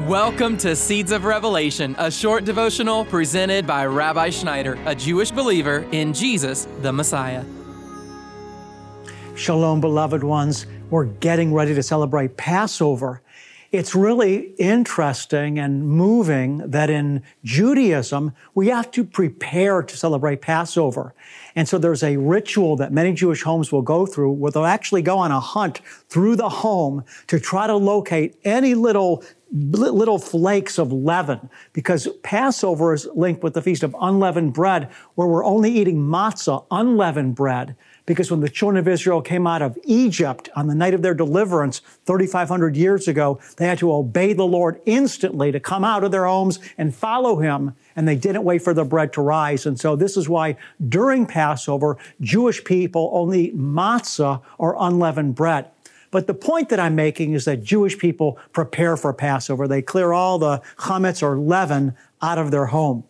Welcome to Seeds of Revelation, a short devotional presented by Rabbi Schneider, a Jewish believer in Jesus, the Messiah. Shalom, beloved ones. We're getting ready to celebrate Passover. It's really interesting and moving that in Judaism, we have to prepare to celebrate Passover. And so there's a ritual that many Jewish homes will go through where they'll actually go on a hunt through the home to try to locate any little flakes of leaven, because Passover is linked with the Feast of Unleavened Bread, where we're only eating matzah, unleavened bread, because when the children of Israel came out of Egypt on the night of their deliverance 3,500 years ago, they had to obey the Lord instantly to come out of their homes and follow Him, and they didn't wait for the bread to rise. And so this is why during Passover, Jewish people only eat matzah or unleavened bread. But the point that I'm making is that Jewish people prepare for Passover. They clear all the chametz or leaven out of their home.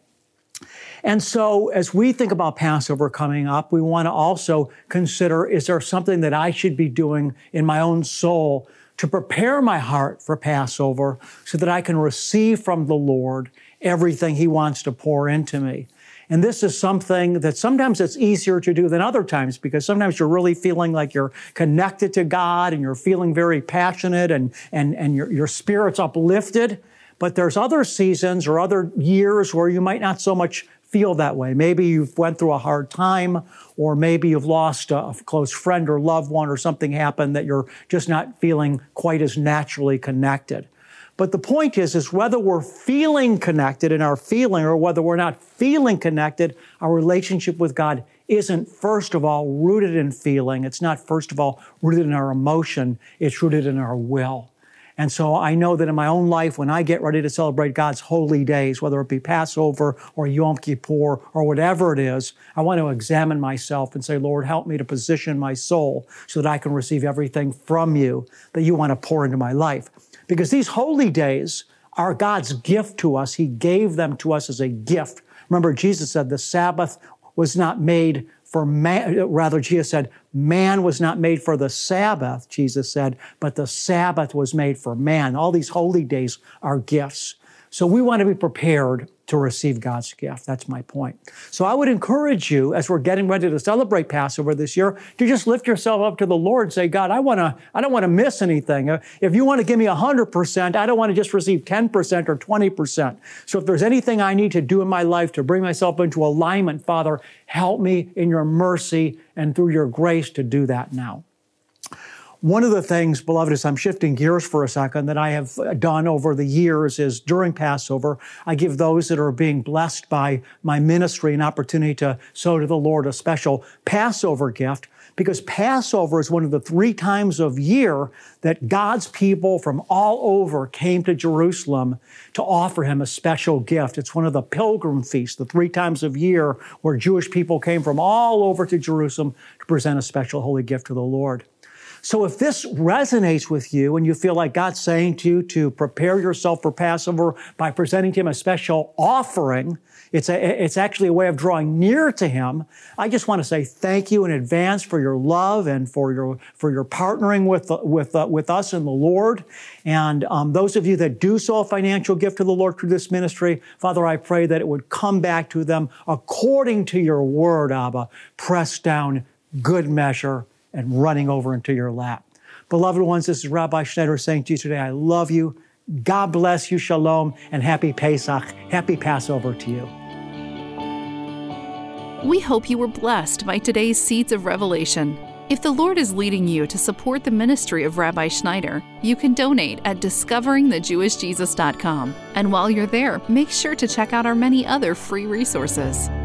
And so as we think about Passover coming up, we want to also consider, is there something that I should be doing in my own soul to prepare my heart for Passover so that I can receive from the Lord everything He wants to pour into me? And this is something that sometimes it's easier to do than other times, because sometimes you're really feeling like you're connected to God and you're feeling very passionate and your spirit's uplifted. But there's other seasons or other years where you might not so much feel that way. Maybe you've went through a hard time, or maybe you've lost a close friend or loved one, or something happened that you're just not feeling quite as naturally connected. But the point is whether we're feeling connected in our feeling or whether we're not feeling connected, our relationship with God isn't first of all rooted in feeling. It's not first of all rooted in our emotion. It's rooted in our will. And so I know that in my own life, when I get ready to celebrate God's holy days, whether it be Passover or Yom Kippur or whatever it is, I want to examine myself and say, Lord, help me to position my soul so that I can receive everything from you that you want to pour into my life. Because these holy days are God's gift to us. He gave them to us as a gift. Remember, Jesus said the Sabbath was not made for man, rather, Jesus said, man was not made for the Sabbath, Jesus said, but the Sabbath was made for man. All these holy days are gifts. So we want to be prepared to receive God's gift. That's my point. So I would encourage you, as we're getting ready to celebrate Passover this year, to just lift yourself up to the Lord and say, God, I don't want to miss anything. If you want to give me 100%, I don't want to just receive 10% or 20%. So if there's anything I need to do in my life to bring myself into alignment, Father, help me in your mercy and through your grace to do that now. One of the things, beloved, as I'm shifting gears for a second, that I have done over the years is during Passover, I give those that are being blessed by my ministry an opportunity to sow to the Lord a special Passover gift, because Passover is one of the 3 times of year that God's people from all over came to Jerusalem to offer Him a special gift. It's one of the pilgrim feasts, the 3 times of year where Jewish people came from all over to Jerusalem to present a special holy gift to the Lord. So if this resonates with you and you feel like God's saying to you to prepare yourself for Passover by presenting to Him a special offering, it's actually a way of drawing near to Him. I just want to say thank you in advance for your love and for your partnering with us in the Lord. And those of you that do sow a financial gift to the Lord through this ministry, Father, I pray that it would come back to them according to your word, Abba, pressed down, good measure, and running over into your lap. Beloved ones, this is Rabbi Schneider saying to you today, I love you. God bless you. Shalom and happy Pesach. Happy Passover to you. We hope you were blessed by today's Seeds of Revelation. If the Lord is leading you to support the ministry of Rabbi Schneider, you can donate at discoveringthejewishjesus.com. And while you're there, make sure to check out our many other free resources.